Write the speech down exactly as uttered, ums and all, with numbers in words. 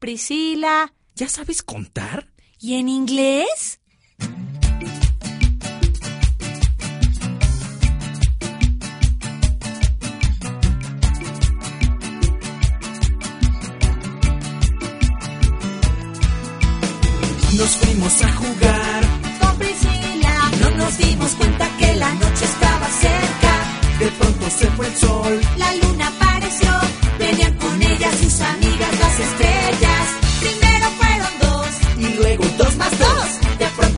Priscila. ¿Ya sabes contar? ¿Y en inglés? Nos fuimos a jugar Con Priscila. y no nos dimos cuenta que la noche estaba cerca. De pronto se fue el sol. La luna